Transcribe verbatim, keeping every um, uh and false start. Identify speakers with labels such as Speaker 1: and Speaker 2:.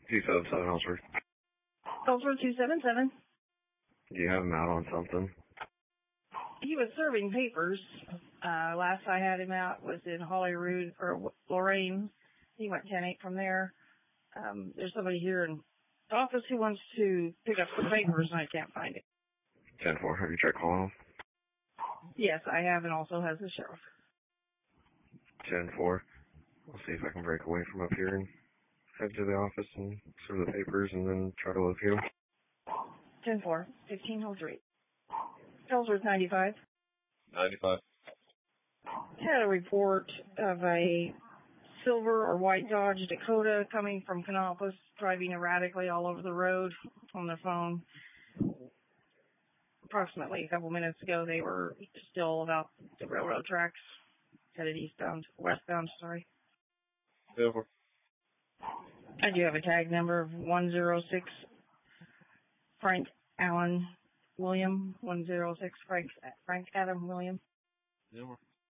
Speaker 1: two seven seven Ellsworth.
Speaker 2: Ellsworth two seven seven.
Speaker 1: Do you have him out on something?
Speaker 2: He was serving papers. Uh, last I had him out was in Holyrood or Lorraine. He went ten eight from there. Um, there's somebody here in the office who wants to pick up some papers and I can't find it.
Speaker 1: ten four, have you tried calling him?
Speaker 2: Yes, I have, and also has the sheriff.
Speaker 1: ten four, I'll see if I can break away from up here and head to the office and serve the papers and then try to locate him.
Speaker 2: ten four, fifteen oh three. Ellsworth ninety-five.
Speaker 1: ninety-five.
Speaker 2: Had a report of a silver or white Dodge Dakota coming from Canopus, driving erratically all over the road on their phone. Approximately a couple minutes ago, they were still about the railroad tracks, headed eastbound, westbound, sorry.
Speaker 1: ten four.
Speaker 2: I do have a tag number of one zero six Frank Allen William, one zero six Frank, Frank Adam William.
Speaker 1: ten four.